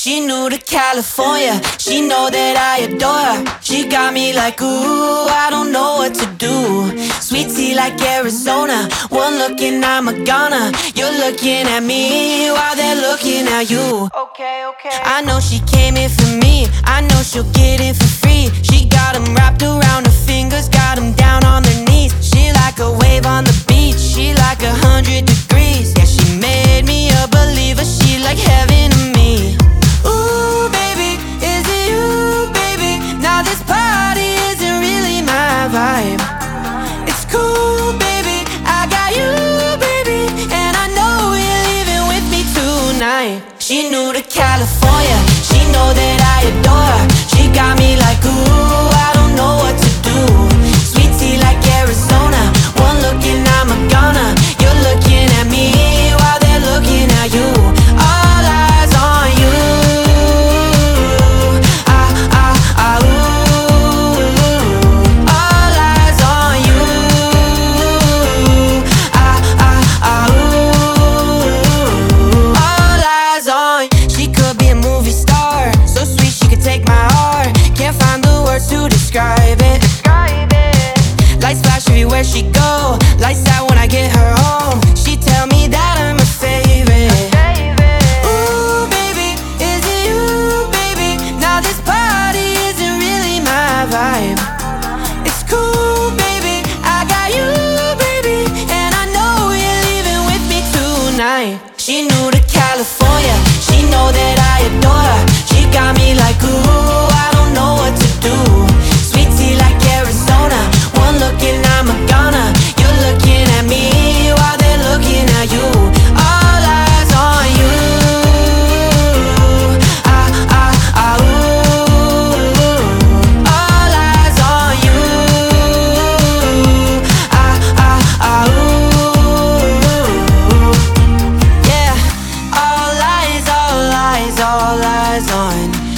She new to California, she know that I adore her. She got me like, ooh, I don't know what to do. Sweet tea like Arizona, one look and I'm a goner. You're looking at me while they're looking at you. Okay. I know she came in for me, I know she'll get in for free. She got 'em wrapped around her fingers, got 'em down on their knees. She like a wave on the beach, she like 100 degrees. Yeah, she made me a believer, she like heaven to me. Ooh, baby, is it you, baby? Now this party isn't really my vibe. It's cool, baby, I got you, baby, and I know you're leaving with me tonight. She new to California, she know that I adore her. She got me like, ooh, I don't know what to do. Sweet tea like Arizona, one look and I'm a goner. You're looking at me while they're looking at you. All eyes on you. All eyes on you. All eyes on you. She could be a movie star, so sweet she could take my heart. Can't find the words to describe it. Lights flash everywhere she go, lights out when I get her home. She tell me that I'm her favorite. Ooh, baby, is it you, baby? Now this party isn't really my vibe. It's cool, baby, I got you, baby, and I know you're leaving with me tonight. She new to California, she know that I adore her. She got me like, ooh, I don't know what to do. Sweet tea like Arizona, one look and I'm a goner. You're looking at me while they're looking at you. All eyes on you. Ooh. All eyes on you. Ooh. Yeah, all eyes on